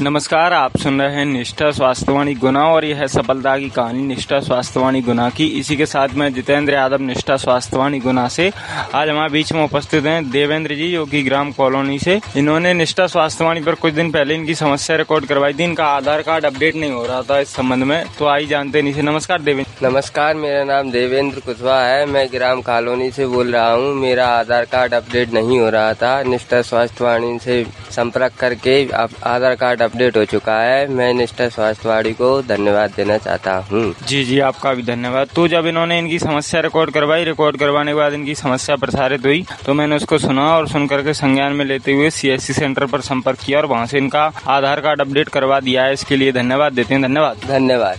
नमस्कार, आप सुन रहे हैं निष्ठा स्वास्थ्यवाणी गुना और यह है सफलता की कहानी निष्ठा स्वास्थ्यवाणी गुना की। इसी के साथ में जितेंद्र यादव निष्ठा स्वास्थ्यवाणी गुना से आज हमारे बीच में उपस्थित हैं देवेंद्र जी, जो कि ग्राम कॉलोनी से। इन्होंने निष्ठा स्वास्थ्यवाणी पर कुछ दिन पहले इनकी समस्या रिकॉर्ड करवाई थी। इनका आधार कार्ड अपडेट नहीं हो रहा था इस संबंध में, तो आई जानते नहीं से। नमस्कार देवेंद्र। नमस्कार, मेरा नाम देवेंद्र कुशवाहा है। मैं ग्राम कॉलोनी से बोल रहा हूँ। मेरा आधार कार्ड अपडेट नहीं हो रहा था। निष्ठा स्वास्थ्यवाणी से संपर्क करके आधार कार्ड अपडेट हो चुका है। मैं निष्ठा स्वास्थ्यवाणी को धन्यवाद देना चाहता हूँ। जी, आपका भी धन्यवाद। तो जब इन्होंने इनकी समस्या रिकॉर्ड करवाने के बाद इनकी समस्या प्रसारित हुई तो मैंने उसको सुना और सुन करके संज्ञान में लेते हुए CSC सेंटर पर संपर्क किया और वहाँ से इनका आधार कार्ड अपडेट करवा दिया है। इसके लिए धन्यवाद देते हैं। धन्यवाद।